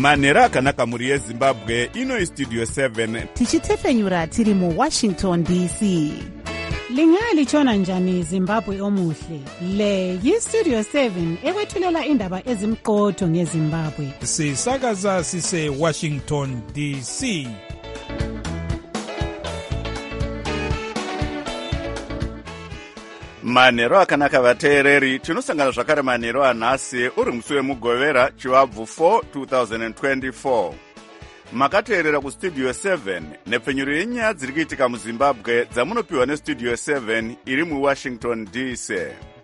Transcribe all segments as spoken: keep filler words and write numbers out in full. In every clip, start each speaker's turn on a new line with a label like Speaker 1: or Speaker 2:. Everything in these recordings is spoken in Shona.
Speaker 1: manhero akanaka muri yezimbabwe. Ino istudio seven
Speaker 2: tichitefenyura tiri mu Washington D C.
Speaker 3: Lingalitshona njani Zimbabwe omuhle? Le yistudio seven ekwethulela indaba ezimqotho ngeZimbabwe.
Speaker 4: Sisakaza sise Washington D C.
Speaker 1: manhero akanaka vateereri, tinosangana zvakare manhero anhasi uri musi wemugovera chivabvu four twenty twenty-four. Makateerera kustudio seven nepfenyuro yenyaya dziri kuitika muZimbabwe dzamunopiwa nestudio seven iri muWashington D C.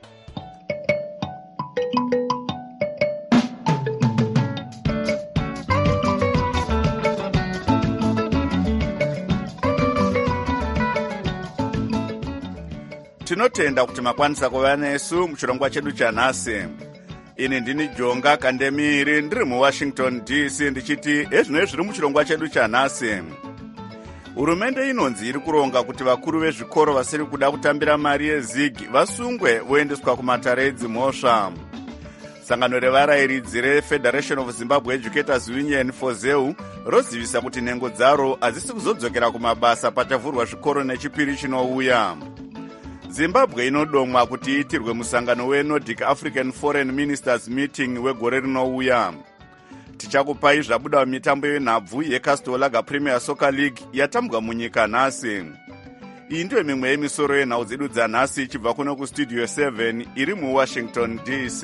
Speaker 1: Tinotenda kuti makwanisa kuva nesu muchirongwa chedu chanhasi. Ini ndini Jonga Kandemiri ndiri muWashington D C ndichiti ezvino zviri muchirongwa chedu chanhasi. Hurumende inonzi iri kuronga kuti vakuru vezvikoro vasiri kuda kutambira mari yezigi vasungwe voendeswa kumatare edzimhosva. Sangano revarayiridzi reFederation of Zimbabwe Educators Union FOZEU rozivisa kuti nhengo dzaro hadzisi kuzodzokera kumabasa pachavhurwa zvikoro nechipiri chinouya. Zimbabwe inodomwa kuti iitirwe musangano weNordic African Foreign Ministers Meeting wegore rinouya. Tichakupai zvabuda mitambo yenhabvu yeCastor Premier Soccer League yatambwa munyika nhasi. Iyi ndiyo mimwe yemisoro yenhau dzedu dzanhasi ichibva kuno kustudio seven iri muWashington D C.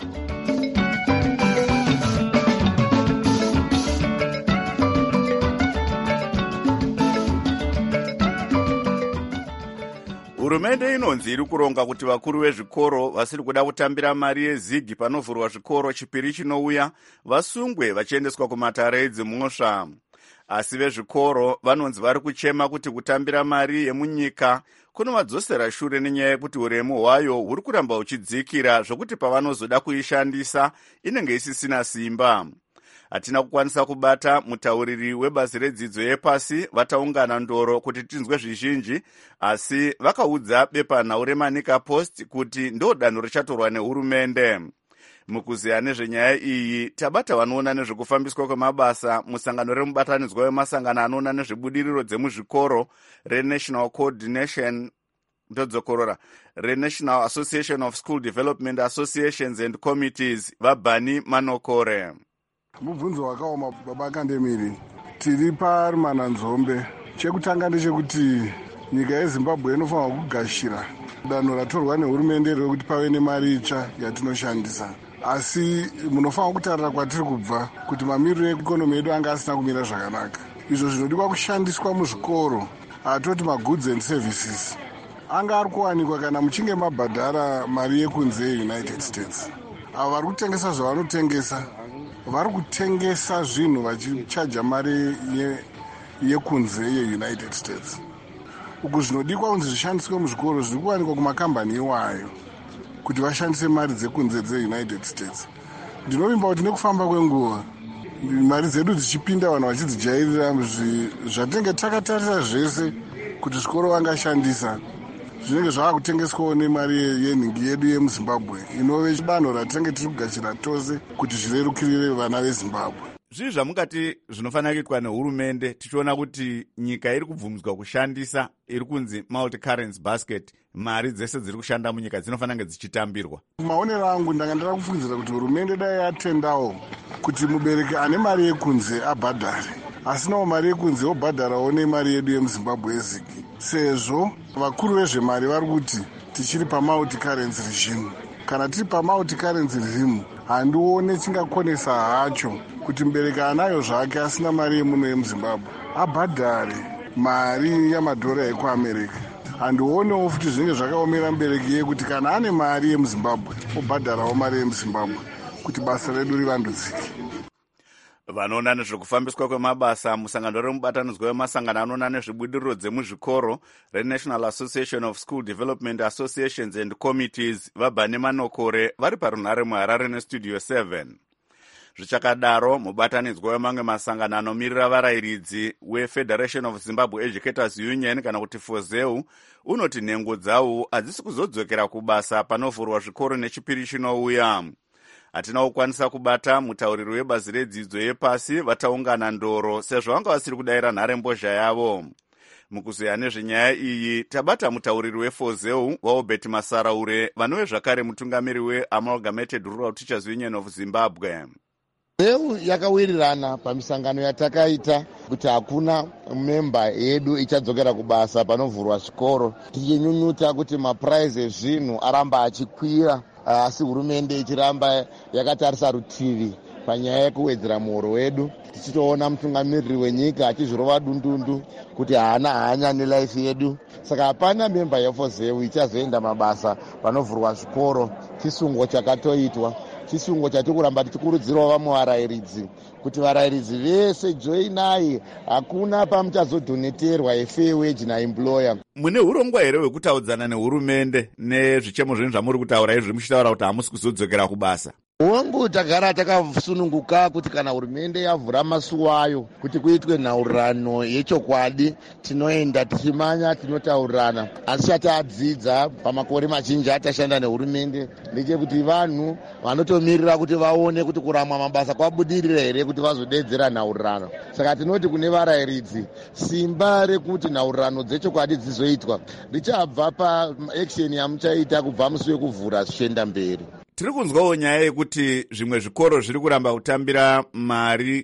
Speaker 1: Hurumende inonzi iri kuronga kuti vakuru vezvikoro vasiri kuda kutambira mari yezigi panovhurwa zvikoro chipiri chinouya vasungwe vachiendeswa kumatare edzimhosva. Asi vezvikoro vanonzi vari kuchema kuti kutambira mari yemunyika kunovadzosera shure nenyaya yekuti uremu hwayo huri kuramba huchidzikira zvokuti pavanozoda kuishandisa inenge isisina simba. Hatina kukwanisa kubata mutauriri webazi redzidzo yepasi vataungana ndoro kuti tinzwe zvizhinji, asi vakaudza bepanhau reManika Post kuti ndo danho richatorwa nehurumende. Mukuziya nezvenyaya iyi tabata vanoona nezvekufambiswa kwemabasa musangano remubatanidzwa wemasangano anoona nezvebudiriro dzemuzvikoro reNational Coordination ndodzokorora reNational Association of School Development Associations and Committees vaBani Manokore.
Speaker 5: Mubvunzo wakaoma baba Kandemiri, tiri parimana nzombe. Chekutanga ndechekuti nyika yeZimbabwe inofanira kugashira danho ratorwa nehurumende rekuti pave nemari itsva yatinoshandisa. Asi munofanira kutarira kwatiri kubva kuti mamiriro ekonomi yedu anga asina kumira zvakanaka. Izvo zvinodiwa kushandiswa muzvikoro, atoti magoods and services, anga ari kuwanikwa kana muchinge mabhadhara mari yekunze yeUnited States. Ava vari kutengesa zvavanotengesa vari kutengesa zvinhu vachichaja mari yekunze yeUnited States. Uku zvinodikwa kunzi zvishandiswe muzvikoro zviri kuwanikwa kumakambani iwayo kuti vashandise mari dzekunze dzeUnited States. Ndinovimba kuti nekufamba kwenguva mari dzedu dzichipinda vanhu vachidzijairira zvatenge takatarisa zvese kuti zvikoro vangashandisa zvinenge zvava kutengeswawo nemari yenhingi yedu yemuZimbabwe inove danho ratenge tiri kugashira tose kuti zvirerukirire vana veZimbabwe.
Speaker 1: Zvii zvamukati zvinofanira kuitwa nehurumende tichiona kuti nyika iri kubvumidzwa kushandisa iri kunzi multi-currency basket, mari dzese dziri kushanda munyika dzinofanira kunge dzichitambirwa?
Speaker 5: Maonero angu ndanga ndara kufungidzira kuti hurumende dai yatendawo kuti mubereki ane mari yekunze abhadhare, asinawo mari yekunze obhadharawo nemari yedu yemuZimbabwe yezigi, sezvo vakuru vezvemari vari kuti tichiri pamulti-currency regime. Kana tiri pamulti-currency regime handione chingakonesa hacho kuti mubereki anayo zvake asina mari yemuno yemuZimbabwe abhadhare mari yamadhora ekuAmerica. Handionewo futi zvinenge zvakaomera mubereki yekuti kana ane mari yemuZimbabwe obhadharawo mari yemuZimbabwe kuti basa redu rivandudzike.
Speaker 1: Vanoona nezvekufambiswa kwemabasa musangano remubatanidzwa wemasangano anoona nezvebudiriro dzemuzvikoro reNational Association of School Development Associations and Committees vaBani Manokore vari parunhare muHarare nestudio seven. Zvichakadaro, mubatanidzwa wemamwe masangano anomirira varayiridzi weFederation of Zimbabwe Educators Union kana kuti FOZEU unoti nhengo dzawo hadzisi kuzodzokera kubasa panovhurwa zvikoro nechipiri chinouya. hatina kukwanisa kubata mutauriri webazi redzidzo yepasi vataungana ndoro sezvo vanga vasiri kudayira nharembozha yavo. Mukuzeya nezvenyaya iyi tabata mutauriri wefozeu vaobert masaraure vanove zvakare mutungamiri weamalgamated rural teachers union of zimbabwe.
Speaker 6: Zeu yakawirirana pamisangano yatakaita kuti hakuna memba yedu ichadzokera kubasa panovhurwa zvikoro, tichinyunyuta kuti mapuraizi ezvinhu aramba achikwira, asi hurumende ichiramba yakatarisa rutivi panyaya yekuwedzera muhoro wedu, tichitoona mutungamiriri wenyika achizvirova dundundu kuti haana hanya nelaifi yedu. Saka hapana memba yefozeu ichazoenda mabasa panovhurwa zvikoro. Chisungo chakatoitwa, chisungo chati kuramba tichikurudzirawo vamwe varayiridzi kuti varayiridzi vese joinai, hakuna pamuchazodhoneterwa efair wage naemployer.
Speaker 1: Mune urongwa here hwekutaudzana nehurumende nezvichemo zvinhu zvamuri kutaura izvi muchitaura kuti hamusi kuzodzokera kubasa?
Speaker 6: Hongu tagara takasununguka kuti kana hurumende yavhura masuo ayo kuti kuitwe nhaurirano yechokwadi, tinoenda tichimanya tinotaurirana. Asi chatadzidza pamakore mazhinji atashanda nehurumende ndechekuti vanhu vanotomirira kuti vaone kuti kuramwa mabasa kwabudirira here kuti vazodedzera nhaurirano. Saka tinoti kune varayiridzi, simba rekuti nhaurirano dzechokwadi dzizoitwa richabva paaction yamuchaita kubva musi wekuvhura zvichienda mberi.
Speaker 1: Tiri kunzwawo nyaya yekuti zvimwe zvikoro zviri kuramba kutambira mari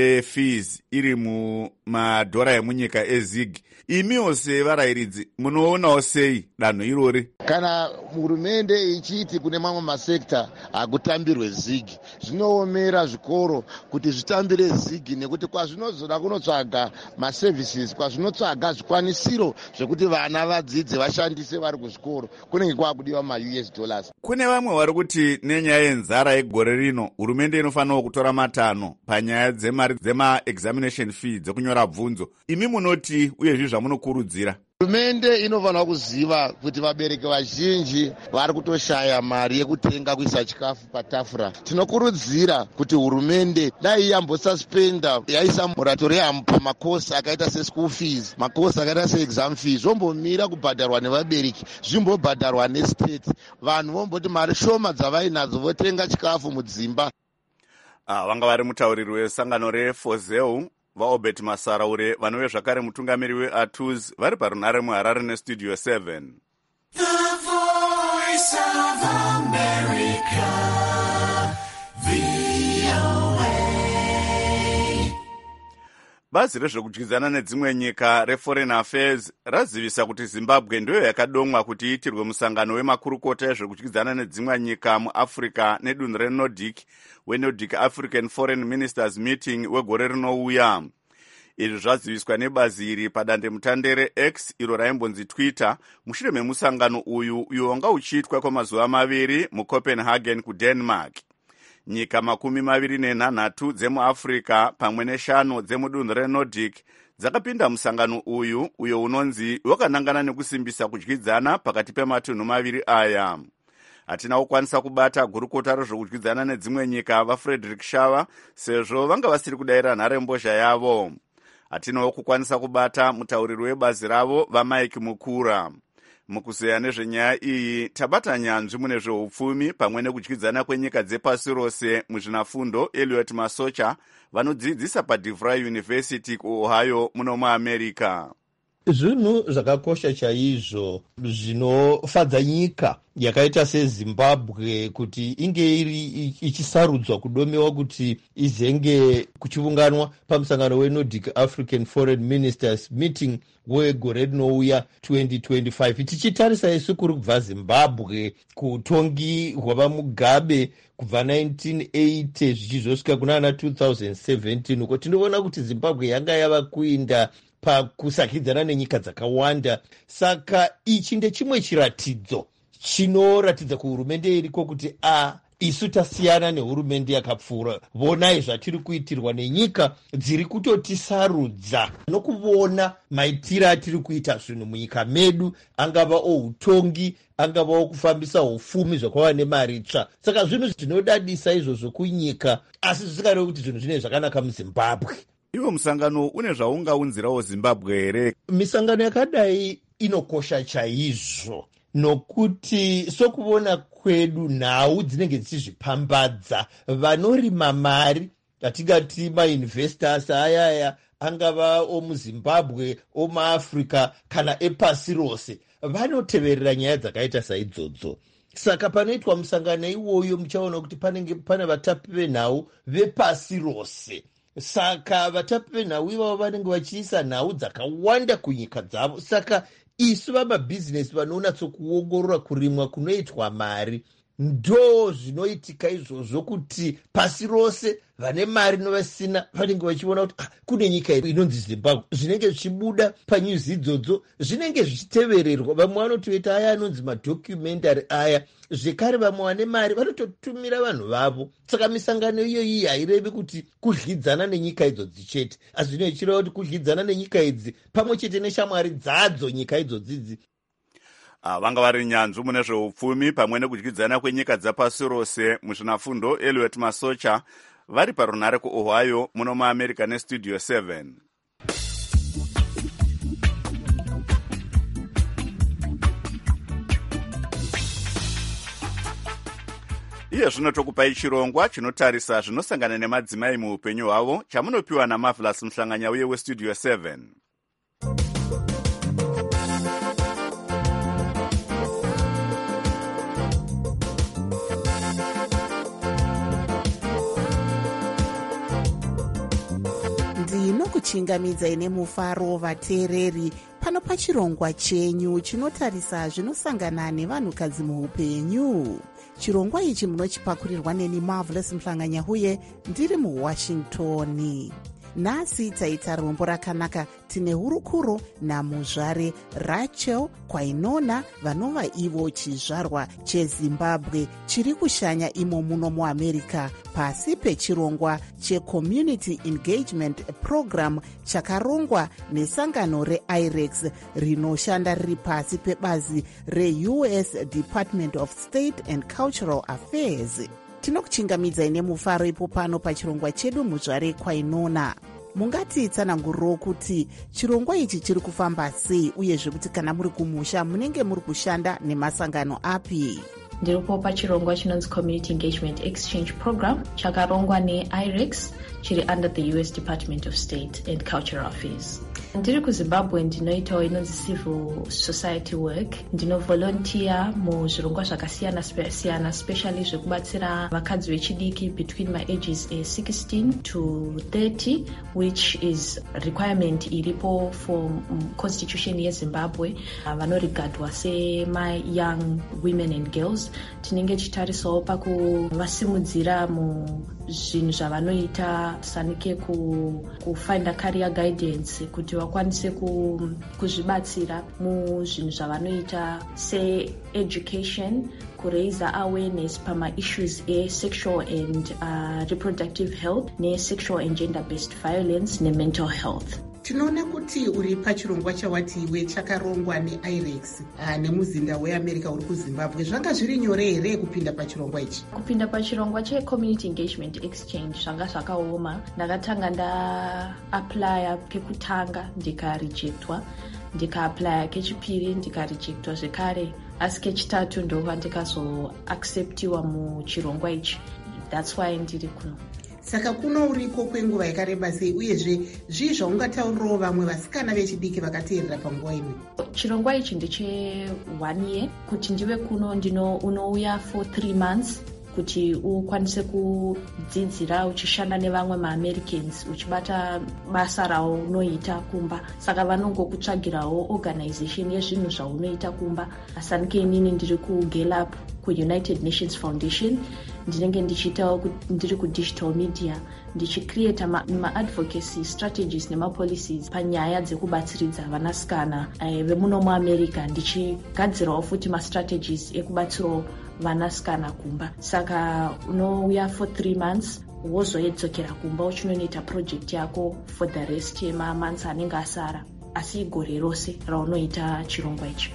Speaker 1: yefees iri mumadhora emunyika ezig. Imiwo sevarayiridzi munoonawo sei danho irori?
Speaker 6: Kana hurumende ichiti kune mamwe masekta hakutambirwe zig, zvinoomera zvikoro kuti zvitambire zig, nekuti kwazvinozoda kunotsvaga maservices, kwazvinotsvaga zvikwanisiro zvekuti vana vadzidze vashandise vari kuzvikoro, kunenge kwakudiwa ma-U S dollars.
Speaker 1: Kune vamwe vari kuti nenyaya yenzara yegore rino hurumende inofanira kutora matanho panyaya dzemari dzema-examination fee dzekunyora bvunzo. Imi munoti uyezvi zvamunokurudzira?
Speaker 6: Hurumende inofanira kuziva kuti vabereki vazhinji vari kutoshaya mari yekutenga kuisa chikafu patafura. Tinokurudzira kuti hurumende dai yambosuspenda yaisa moratorium pamakosi akaita seschool fees, makosi akaita seexam fees, vombomira kubhadharwa nevabereki, zvimbobhadharwa nestate. Vanhu vomboti mari shoma dzavainadzo votenga chikafu mudzimba.
Speaker 1: Ah, vanga vari mutauriri wesangano refozeu vaobert masaraure vanove zvakare mutungamiri weatus vari parunare muharare nestudio seven. The Voice of America, V O A. Bazi rezvekudyidzana nedzimwe nyika reForeign Affairs razivisa kuti Zimbabwe ndiyo yakadomwa kuti iitirwe musangano wemakurukota ezvekudyidzana nedzimwe nyika muAfrica nedunhu reNordic weNordic African Foreign Ministers Meeting wegore rinouya. Izvi zvaziviswa nebazi iri padandemutande reX iro raimbonzi Twitter mushure memusangano uyu uyo wanga uchiitwa kwamazuva maviri muCopenhagen kuDenmark. Nyika makumi maviri nenhanhatu dzemuAfrica pamwe neshanu dzemudunhu reNordic dzakapinda musangano uyu uyo unonzi wakanangana nekusimbisa kudyidzana pakati pematunhu maviri aya. Hatina kukwanisa kubata gurukota rezvekudyidzana nedzimwe nyika vaFrederick Shava sezvo vanga vasiri kudayira nharembozha yavo. Hatinawo kukwanisa kubata mutauriri webazi ravo vaMike Mukura. Mukuzeya nezvenyaya iyi tabata nyanzvi mune zveupfumi pamwe nekudyidzana kwenyika dzepasi rose muzvinafundo Elliot Masocha vanodzidzisa paDeVry University kuOhio muno muAmerica.
Speaker 7: Zvinhu zvakakosha chaizvo zvinofadza nyika yakaita seZimbabwe kuti inge iri ichisarudzwa kudomewa kuti izenge kuchivunganwa pamusangano weNordic African Foreign Ministers Meeting wegore rinouya twenty twenty-five. Tichitarisa isu kuri kubva Zimbabwe kutongi hwavaMugabe kubva nineteen eighty zvichizosvika kunana two thousand seventeen uko tinoona kuti Zimbabwe yanga yava kuinda pakusakidzana nenyika dzakawanda. Saka ichi ndechimwe chiratidzo chinoratidza kuhurumende iriko kuti a isu tasiyana nehurumende yakapfuura. Vonai zvatiri kuitirwa nenyika dziri kutotisarudza nokuona maitiro atiri kuita zvinhu munyika medu, angava outongi, angava okufambisa ufumi zvakava nemari tsva. Saka zvinhu zvinodadisa izvozvo kunyika, asi zvisingarevi kuti zvinhu zvinenge zvakanaka muZimbabwe.
Speaker 1: Iwo musangano une zvaungaunzirawo Zimbabwe here?
Speaker 7: Misangano yakadai inokosha chaizvo, nokuti sokuona kwedu nhau dzinenge dzichizvipambadza. Vanorima mari atingati mainvestors ayaya angava omuzimbabwe, omuafrica kana epasi rose vanoteverera nyaya dzakaita saidzodzo. Saka panoitwa musangano iwoyo muchaona kuti panenge pane vatapi venhau vepasi rose. Saka vatapi venhau ivavo vanenge vachiisa nhau dzakawanda kunyika dzavo. Saka isu vamabhizinesi vanonatsokuongorora kurimwa kunoitwa mari ndo zvinoitika izvozvo kuti pasi rose vane mari novasina vanenge vachiona kuti ah, kune nyika inonzi Zimbabwe. Zvinenge zvichibuda panyuzi idzodzo zvinenge zvichitevererwa. Vamwe vanotoita aya anonzi madocumentary aya. Zvekare vamwe vane mari vanototumira vanhu vavo. Saka misangano iyoyi hairevi kuti kudyidzana nenyika idzodzi chete, asi zvinoichireva kuti kudyidzana nenyika idzi pamwe chete neshamwari dzadzo nyika idzodzidzi.
Speaker 1: Ah, vanga vari nyanzvi mune zveupfumi pamwe nekudyidzana kwenyika dzapasi rose muzvinafundo Elliot Masocha vari parunhare kuOhio muno muAmerica nestudio seven. Iye zvino tokupai chirongwa chinotarisa zvinosangana nemadzimai muupenyu hwavo chamunopiwa naMarvelous Mhlanganya uye westudio seven.
Speaker 2: ndinokuchingamidzai nemufaro vateereri pano pachirongwa chenyu chinotarisa zvinosangana nevanhukadzi muupenyu. Chirongwa ichi munochipakurirwa neni Marvelous Mhlanganya uye ndiri muWashington. Nhasi taita rombo rakanaka. Tine hurukuro namuzvare Rachel Kwainona vanova ivo chizvarwa cheZimbabwe chiri kushanya imo muno muAmerica pasi pechirongwa cheCommunity Engagement Program chakarongwa nesangano reI R E X rinoshanda riri pasi pebazi reU S Department of State and Cultural Affairs. Tinokuchingamidzai nemufaro ipo pano pachirongwa chedu muzvare Kwainona. Mungati tsananguriro kuti chirongwa ichi chiri kufamba sei uyezve kuti kana muri kumusha munenge muri kushanda nemasangano api?
Speaker 8: Ndiripo pachirongwa chinonzi Community Engagement Exchange Program chakarongwa neI R E X chiri under the U S Department of State and Cultural Affairs. Ndiri kuZimbabwe ndinoitawo inonzi civil society work. Ndinovolunteer muzvirongwa zvakasiyana siyana, especially zvekubatsira vakadzi vechidiki between my ages uh, sixteen to thirty, which is requirement iripo for um, constitution yeZimbabwe uh, vanoregardwa sema young women and girls. Tinenge chitarisawo pakuvasimudzira muzvinhu zvavanoita sanike ku, ku find a career guidance kuti vakwanise kuzvibatsira muzvinhu zvavanoita se-education, kuraise awareness pama-issues e-sexual and uh, reproductive health ne-sexual and gender-based violence ne-mental health.
Speaker 2: Tinoona kuti uri pachirongwa chawati iwe chakarongwa neI R E X uh, nemuzinda weAmerica uri kuZimbabwe. Zvanga zviri nyore here kupinda pachirongwa ichi?
Speaker 8: Kupinda pachirongwa cheCommunity Engagement Exchange zvanga zvakaoma. Ndakatanga nda-applya kekutanga ndikarejectwa, ndika-applya kechipiri ndikarejectwa zvekare, asi kechitatu ndova ndikazoacceptiwa muchirongwa ichi. That's why ndiri kuno.
Speaker 2: Saka kuno uriko kwenguva yakareba sei uyezve zvii zvaungataurirawo vamwe vasikana vechidiki vakateerera panguva ino?
Speaker 8: Chirongwa ichi ndeche one year. Kuti ndive kuno ndino unouya for three months kuti ukwanise kudzidzira uchishanda nevamwe maAmericans uchibata basa rawo unoita kumba. Saka vanongokutsvagirawo organization yezvinhu zvaunoita kumba. Asanike inini ndiri kuGallup kuUnited Nations Foundation. Ndinenge ndichitawo ndiri kudigital media ndichicreata ma-advocacy ma strategies nema-policies panyaya dzekubatsiridza vanasikana uh, vemuno muAmerica, ndichigadzirawo futi ma-strategies ekubatsirawo vanasikana kumba. Saka unouya for three months wozoedzokera kumba uchinoita project yako for the rest yema months anenge asara, asi igore rose raunoita chirongwa ichi.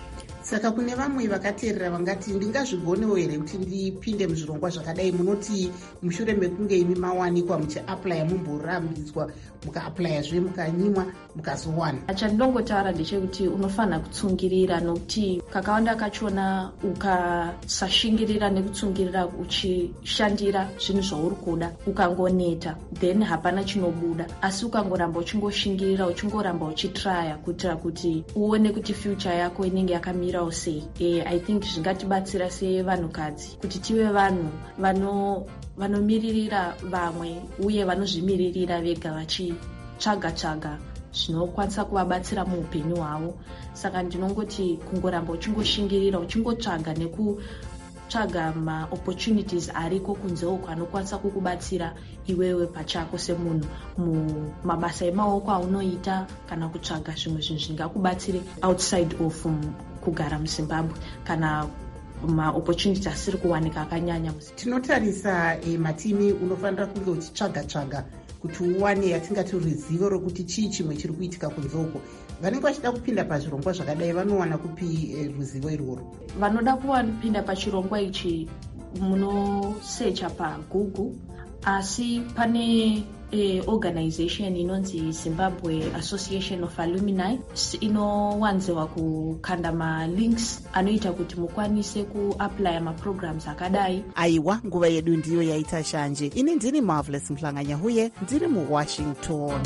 Speaker 2: saka kune vamwe vakateerera vangati ndingazvigonewo here kuti ndipinde muzvirongwa zvakadai. Munoti mushure mekunge imi mawanikwa muchiaplya mumborambidzwa mukaaplyazve mukanyimwa mukazowana.
Speaker 8: Chandinongotaura ndechekuti unofanira kutsungirira, nokuti kakawanda kachona ukasashingirira nekutsungirira uchishandira zvinhu zvauri kuda ukangoneta then hapana chinobuda, asi ukangoramba uchingoshingirira uchingoramba uchitraya kuitira kuti uone kuti future yako inenge yakamirawo sei. E, I think zvingatibatsira sevanhukadzi kuti tive vanhu vano vanomiririra vamwe uye vanozvimiririra vega vachitsvaga tsvaga zvinokwanisa kuvabatsira muupenyu hwavo. Saka ndinongoti kungoramba uchingoshingirira uchingotsvaga nekutsvaga maopportunities ariko kunze uko anokwanisa kukubatsira iwewe pachako semunhu mumabasa emaoko aunoita, kana kutsvaga zvimwe zvinhu zvingakubatsire outside of kugara muZimbabwe kana maopportunities asiri kuwanika akanyanya.
Speaker 2: Tinotarisa e, matimi unofanira kunge uchitsvaga tsvaga kuti uwane yatingati ruzivo rokuti chii chimwe chiri kuitika kunze uko. Vanenge vachida kupinda pazvirongwa zvakadai vanowana kupi e, ruzivo irworwo?
Speaker 8: Vanoda kupinda pachirongwa ichi munosecha paGoogle, asi pane e, organization inonzi Zimbabwe Association of Alumni inowanzewa kukanda malinks anoita kuti mukwanise kuaplya maprograms akadai.
Speaker 2: Aiwa, nguva yedu ndiyo yaita shanje. Ini ndini Marvelous Mhlanganyahuye, ndiri muWashington.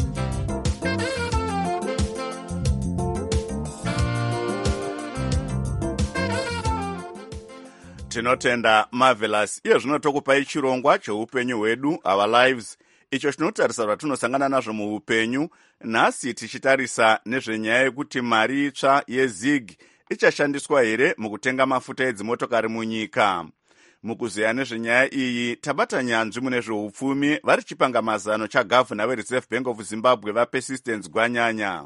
Speaker 1: Tinotenda Marvelous. Iye zvino tokupai chirongwa cheupenyu hwedu, Our Lives, icho chinotarisa zvatinosangana nazvo muupenyu. Nhasi tichitarisa nezvenyaya yekuti mari itsva yeZig ichashandiswa here mukutenga mafuta edzimotokari munyika. Mukuzeya nezvenyaya iyi tabata nyanzvi mune zveupfumi vari chipangamazano chagavhuna weReserve Bank of Zimbabwe vaPersistence Gwanyanya.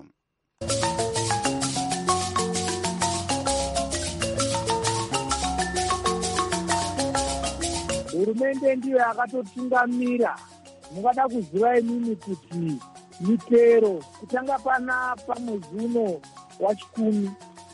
Speaker 9: Hurumende ndiyo yakatotungamira. Mungada kuziva imini kuti mitero kutanga pana pamwedzi uno wachikumi,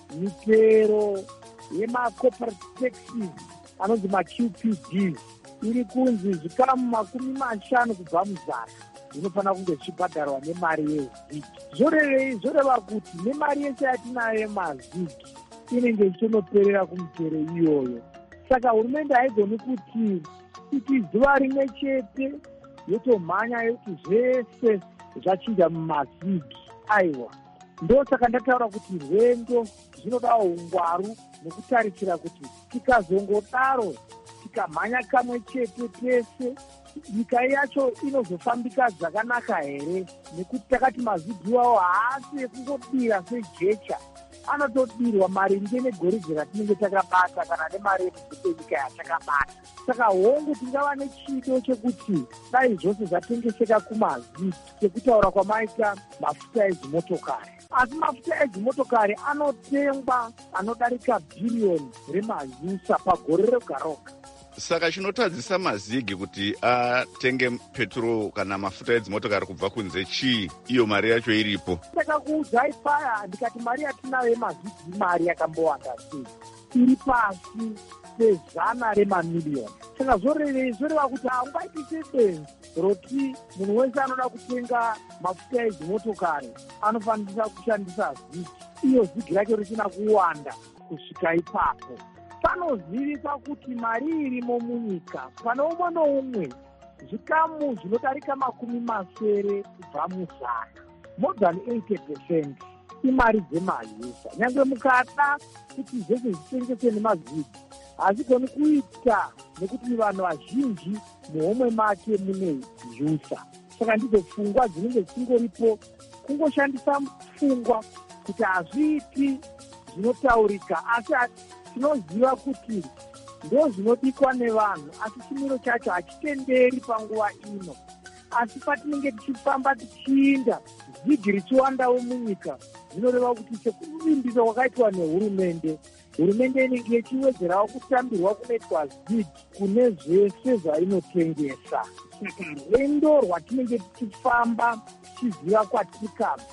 Speaker 9: mitero yemacorporate taxes anonzi maQ P Ds iri kunzi zvikamu makumi mashanu kubva muzana zvinofanira kunge zvichibhadharwa nemari yeZig. Zvorevei? Zvoreva kuti nemari yese yatinayo yemaZig inenge ichinoperera kumitero iyoyo. Saka hurumende haigoni kuti iti zuva rimwe chete yotomhanya yoti zvese zvachinja mumaZig. Aiwa, ndo saka ndataura kuti rwendo zvinodawo ungwaru nekutarisira kuti tikazongodaro tikamhanya kamwe chete tese nyika yacho inozofambika zvakanaka here, nekuti takati maZig iwawo haasi ekungodira sejecha, anotodirwa maringe negoridhe ratinenge takabata kana nemari yekuzepenyika yatakabata. Saka hongu tingava nechido chekuti dai zvose zvatengeseka kumaZig sekutaura kwamaita mafuta edzimotokari. Asi mafuta edzimotokari anotengwa anodarika bhiriyoni remazusa pagore roga roga.
Speaker 1: Saka chinotadzisa maZig kuti atenge petrol kana mafuta edzimotokari kubva kunze chii, iyo mari yacho iripo?
Speaker 9: Ndakakuudzai paya ndikati mari yatinayo yemaZig mari yakambowanda sei, iri pasi pezana remamiliyoni. Saka zvorevei? Zvoreva kuti haungaiti sebenzi roti munhu wese anoda kutenga mafuta edzimotokari anofanira kushandisa Zig. Iyo Zig racho risina kuwanda kusvika ipapo. Panozivika kuti mari irimo munyika pane umwe noumwe zvikamu zvinodarika makumi masere kubva muzana, more than eighty percent imari dzemazusa. Nyange mukada kuti zvese zvitengese nemaZig hazigoni kuita nekuti vanhu vazhinji muhomwe make mune zusa. Saka ndidzo pfungwa dzinenge dzingoripo, kungoshandisa pfungwa kuti hazviiti zvinotaurika, asi tinoziva kuti ndo zvinodikwa nevanhu, asi chimiro chacho hachitenderi panguva ino. Asi patinenge tichifamba tichiinda Zig richiwandawo munyika, zvinoreva kuti sekuvimbisa kwakaitwa nehurumende, hurumende inenge ichiwedzerawo kutambirwa kunoitwa Zig kune zvese zvainotengesa. Saka rwendo rwatinenge tichifamba tichiziva kwatikabva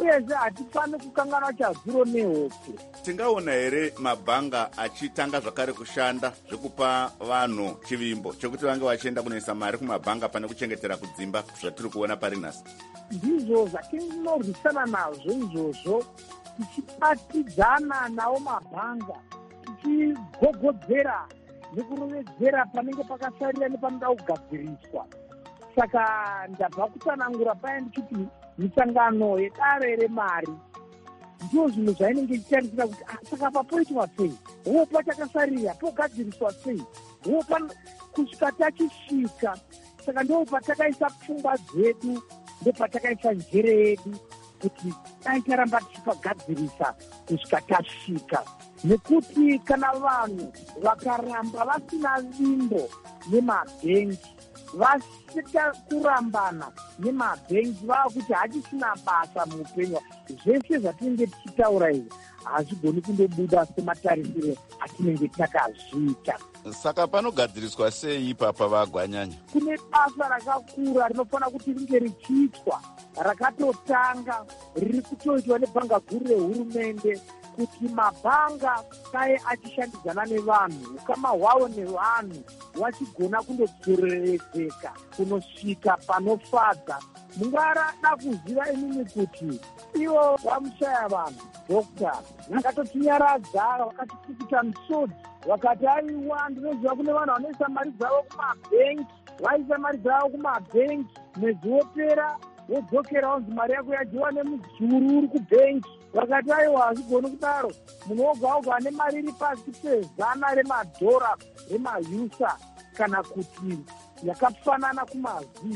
Speaker 9: uyezve hatifani kukanganwa chavhuro nehope.
Speaker 1: Tingaona here mabhanga achitanga zvakare kushanda zvekupa vanhu chivimbo chekuti vange vachienda kunoisa mari kumabhanga pane kuchengetera kudzimba zvatiri kuona pari nhasi?
Speaker 9: Ndizvo zvatinorwisana nazvo izvozvo, tichibatidzana nawo mabhanga, tichigogodzera nekurovedzera panenge pakasarira nepanoda kugadziriswa. Saka ndabva kutsanangura paya ndichiti misangano yedare remari ndiyo zvinhu zvainenge ichitarisira kuti saka papoitwa sei, wopa chakasarira pogadziriswa sei, wopa kusvika tachisvika. Saka ndo patakaisa pfungwa dzedu, ndo patakaisa njere yedu kuti dai taramba tichipagadzirisa kusvika tasvika. Nekuti kana vanhu vakaramba vasina vimbo nemabhengi, vasita kurambana nemabhengi, vava kuti hachisina basa muupenyu, zvese zvatinenge tichitaura izvi hazvigoni kundobuda sematarisiro atinenge takazviita.
Speaker 1: Saka panogadziriswa sei ipapa vagwanyanya?
Speaker 9: Kune basa rakakura rinofanira kuti ringe richiitwa, rakatotanga riri kutoitwa nebhanga guru rehurumende, kuti mabhanga dai achishandidzana nevanhu, ukama hwavo nevanhu wachigona kundodzorerekeka kunosvika panofadza. Mungarada kuziva imimi kuti ivo vamushaya vanhu dokta vakatotinyaradza, vakatipikuta misodzi, vakati aiwa ndinoziva kune vanhu vanoisa mari dzavo kumabhengi, vaisa mari dzavo kumabhengi, mwedzi wopera wodzokera wanzi mari yako yadyiwa nemuzuru uri kubhengi. Vakati aiwa hazvigoni kudaro, munhu woga woga ane mari iri pasi pezana remadhora remaheusa kana kuti yakafanana kumazigi,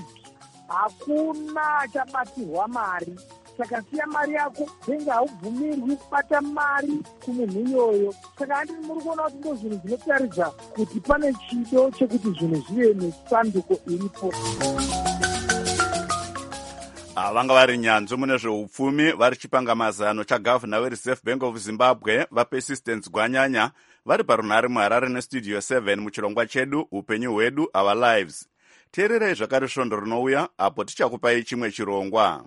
Speaker 9: hakuna achabatirwa mari. Saka siya mari yako, bhengi haubvumirwi kubata mari kumunhu iyoyo. Saka handiti muri kuona kuti ndo zvinhu zvinotaridza kuti pane chido chekuti zvinhu zvive nesanduko iripo.
Speaker 1: Vanga vari nyanzvi mune zveupfumi vari chipangamazano chagavhuna wereserve bank of Zimbabwe vapersistence Gwanyanya vari parunhare muHarare nestudio seven muchirongwa chedu upenyu hwedu our lives. Teererai zvakare svondo rinouya apo tichakupai chimwe chirongwa.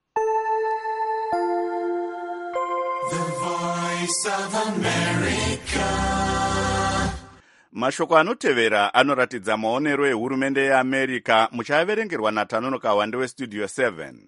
Speaker 1: The Voice of America. Mashoko anotevera anoratidza maonero ehurumende yeAmerica, muchaverengerwa naTanono Kawande westudio seven.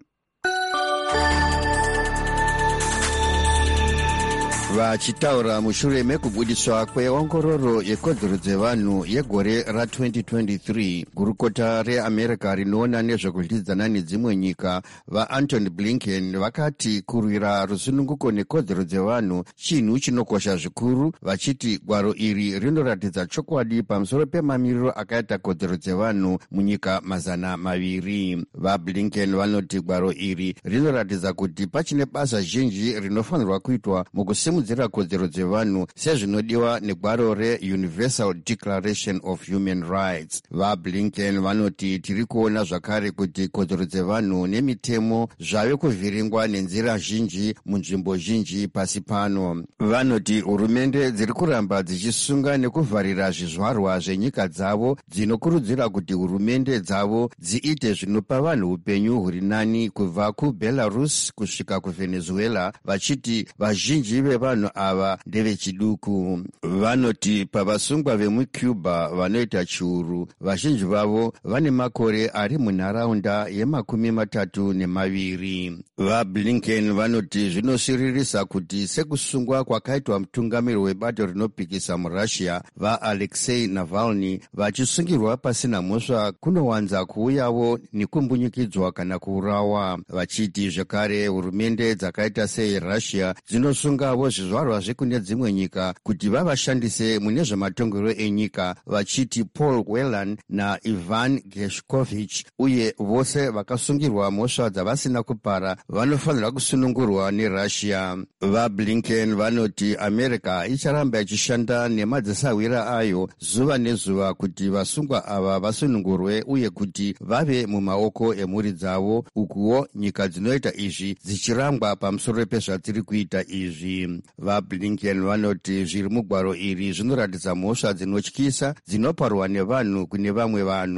Speaker 10: Vachitaura mushure mekubudiswa kweongororo yekodzero dzevanhu yegore ra-twenty twenty-three, gurukota reAmerica rinoona nezvekudyidzana nedzimwe nyika vaAntony Blinken vakati kurwira rusununguko nekodzero dzevanhu chinhu chinokosha zvikuru, vachiti gwaro iri rinoratidza chokwadi pamusoro pemamiriro akaita kodzero dzevanhu munyika mazana maviri. VaBlinken vanoti gwaro iri rinoratidza kuti pachine basa zhinji rinofanirwa kuitwa mukusimu kusimudzira kodzero dzevanhu sezvinodiwa negwaro reUniversal Declaration of Human Rights. VaBlinken vanoti tiri kuona zvakare kuti kodzero dzevanhu nemitemo zvave kuvhiringwa nenzira zhinji munzvimbo zhinji pasi pano. Vanoti hurumende dziri kuramba dzichisunga nekuvharira zvizvarwa zvenyika dzavo, dzinokurudzira kuti hurumende dzavo dziite zvinopa vanhu upenyu huri nani kubva kuBelarus kusvika kuVenezuela, vachiti vazhinji vevanhu ava ndevechiduku. Vanoti pavasungwa vemuCuba vanoita chiuru, vazhinji vavo vane makore ari munharaunda yemakumi matatu nemaviri. VaBlinken vanoti zvinosiririsa kuti sekusungwa kwakaitwa mutungamiri webato rinopikisa muRussia vaAlexei Navalny vachisungirwa pasina mhosva kunowanza kuuyawo nekumbunyikidzwa kana kuurawa. Vachiti zvekare hurumende dzakaita seRussia dzinosungavo zvizvarwa zvekune dzimwe nyika kuti vavashandise mune zvematongero enyika, vachiti Paul Whelan naIvan Gershkovich, uye vose vakasungirwa mhosva dzavasina kupara vanofanirwa kusunungurwa neRussia. VaBlinken vanoti America icharamba ichishanda nemadzisawira ayo zuva nezuva kuti vasungwa ava vasunungurwe uye kuti vave mumaoko emhuri dzavo, ukuwo nyika dzinoita izvi dzichirangwa pamusoro pezvatiri kuita izvi. VaBlinken vanoti zviri mugwaro iri zvinoratidza mhosva dzinotyisa dzinoparwa nevanhu kune vamwe vanhu.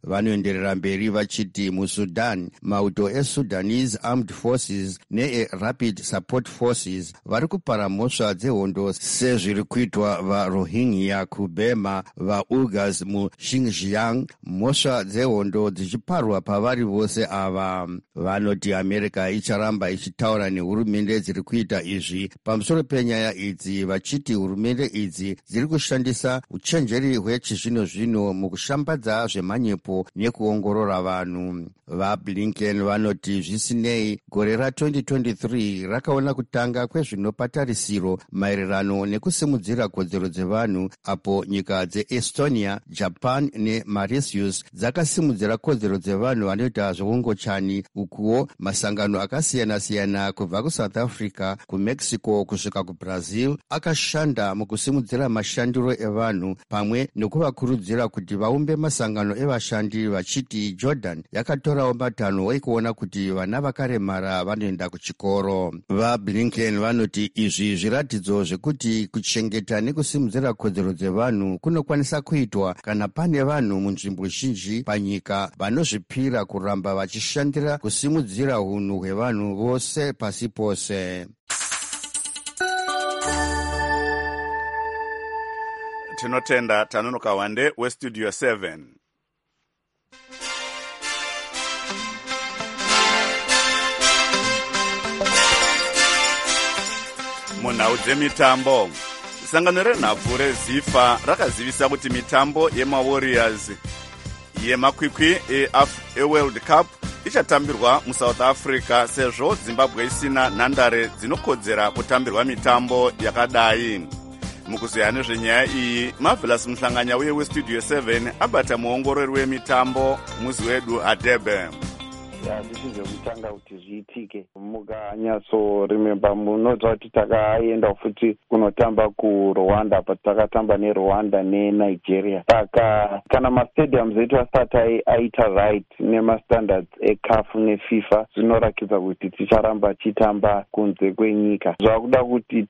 Speaker 10: vanoenderera mberi vachiti musudan mauto eSudanese Armed Forces neeRapid Support Forces vari kupara mhosva dzehondo sezviri kuitwa vaRohingya kubema vaUighurs muXinjiang, mhosva dzehondo dzichiparwa pavari vose ava. Vanoti America icharamba ichitaura nehurumende dziri kuita izvi pamusoro penyaya idzi, vachiti hurumende idzi dziri kushandisa uchenjeri hwechizvino-zvino mukushambadza zvemhanyepo nekuongorora vanhu. VaBlinken vanoti zvisinei, gore ra-twenty twenty-three rakaona kutanga kwezvinopatarisiro maererano nekusimudzira kodzero dzevanhu, apo nyika dzeEstonia, Japan neMauritius dzakasimudzira kodzero dzevanhu vanoita zvehungochani, ukuwo masangano akasiyana-siyana kubva kuSouth Africa, kuMexico kusvika kuBrazil akashanda mukusimudzira mashandiro evanhu pamwe nekuvakurudzira kuti vaumbe masangano evashandi, vachiti Jordan yakatorawo matanho ekuona kuti vana vakaremara vanoenda kuchikoro. VaBlinken vanoti izvi zviratidzo zvekuti kuchengeta nekusimudzira kodzero dzevanhu kunokwanisa kuitwa kana pane vanhu munzvimbo zhinji panyika vanozvipira kuramba vachishandira kusimudzira unhu hwevanhu vose pasi pose.
Speaker 1: Tinotenda Tanunuka Wande weStudio seven. Munhau dzemitambo, sangano renhabvu reZIFA rakazivisa kuti mitambo yemaWarriors yemakwikwi eWorld Cup ichatambirwa muSouth Africa sezvo Zimbabwe isina nhandare dzinokodzera kutambirwa mitambo yakadai. Mukuziya nezvenyaya iyi, Marvelous Mhlanganya uye weStudio seven abata muongorori wemitambo muzi wedu Hadebe.
Speaker 11: Handisi zvekutanga kuti zviitike. Mukanyatso remember munodza kuti takaenda futi kunotamba kuRwanda, patakatamba neRwanda neNigeria. Saka kana mastadiums edu asati aita right nemastandards eCAF neFIFA, zvinorakidza kuti ticharamba chitamba kunze kwenyika. Zvakuda kuti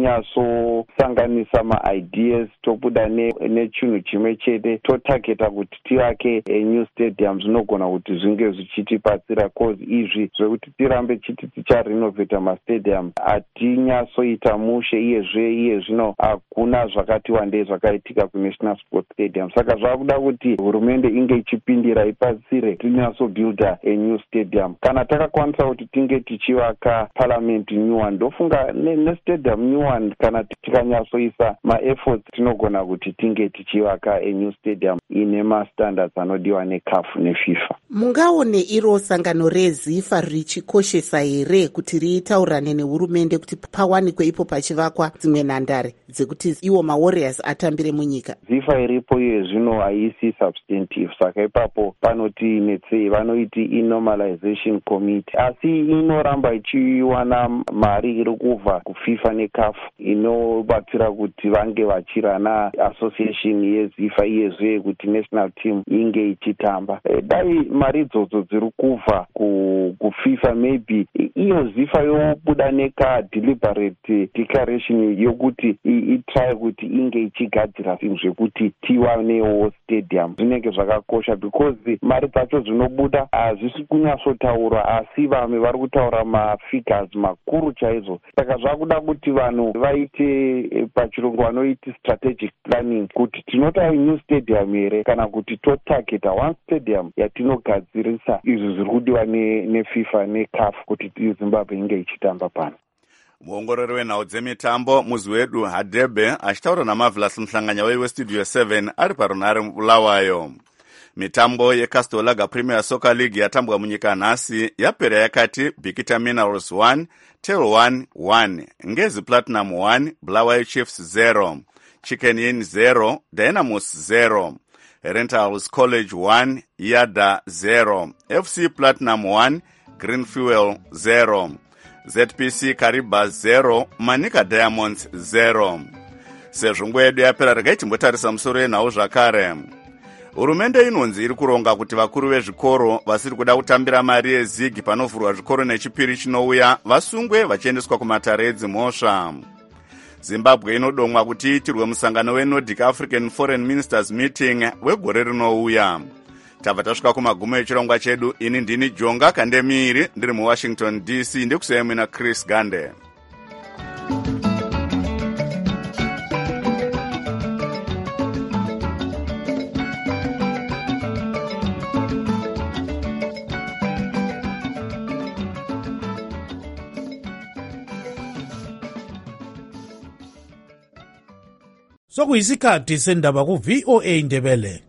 Speaker 11: tinyatsosanganisa maideas, tobuda nechinhu chimwe chete, totargeta kuti tivake new stadium zvinogona kuti zvinge zvichitipa cause izvi zvekuti tirambe chiti ticharenovata mastadium hatinyatsoita mushe iyezve iye zvino hakuna zvakati wandei zvakaitika kuNational Sports Stadium. Saka zvakuda kuti hurumende inge ichipindira ipatsire tinyatsobuilda a new stadium. Kana takakwanisa kuti tinge tichivaka parliament new one, ndofunga nestadium new one kana tikanyatsoisa maefforts tinogona kuti tinge tichivaka a new stadium ine mastandards anodiwa neCAF neFIFA.
Speaker 2: Mungaone iro sangano reZIFA richikoshesa here kuti riitaurane nehurumende kuti pawanikwe ipo pachivakwa dzimwe nhandare dzekuti iwo maWarriors atambire munyika?
Speaker 11: ZIFA iripo iye zvino haisi substantive, saka ipapo panoti netsei vanoiti normalization committee, asi inoramba ichiwana mari iri kubva kuFIFA neCAF inobatsira kuti vange vachirana association yeZIFA iyezve kuti national team inge ichitamba. Dai mari idzodzo dziri kubva kuFIFA, maybe iyo ZIFA yobuda neka deliberate declaration yokuti itry kuti inge ichigadzira zvinhu zvekuti tiwanewo stadium. Zvinenge zvakakosha because mari dzacho dzinobuda hazvisi kunyatsotaurwa, asi vamwe vari kutaura mafigures makuru chaizvo. Saka zvakuda kuti vanhu vaite pachirungu vanoiti strategic planning kuti tinota new stadium here kana kuti totargeta one stadium yatinogadzirisa izvi zviri kudiwa neFIFA neCAF kuti Zimbabwe inge ichitamba pano.
Speaker 1: Muongorori wenhau dzemitambo muzi wedu Hadebe achitaura naMarvelous Mhlanganya weStudio seven ari parunare Bulawayo. Mitambo yeCastor Lager Premier Soccer League yatambwa munyika nhasi yapera yakati Bikita Minerals one, Tel one one, Ngezi Platinum one, Bulawayo Chiefs zero, Chicken Inn zero, Dynamos zero, Rentals College one, Yada zero, F C Platinum one, Green Fuel zero, Z P C Kariba zero, Manika Diamonds zero. Sezvo nguva yedu yapera regai timbotarisa musoro yenhau zvakare. Hurumende inonzi iri kuronga kuti vakuru vezvikoro vasiri kuda kutambira mari yezigi panovhurwa zvikoro nechipiri chinouya vasungwe vachiendeswa kumatare edzimhosva. Zimbabwe inodomwa kuti iitirwe musangano weNordic African Foreign Ministers Meeting wegore rinouya. tabva tasvika kumagumo echirongwa chedu. Ini ndini Jonga Kandemiri ndiri muWashington D C, ndikusiyemwe naChris Gande.
Speaker 4: Sokuyisikhathi sendaba ku V O A Indebele.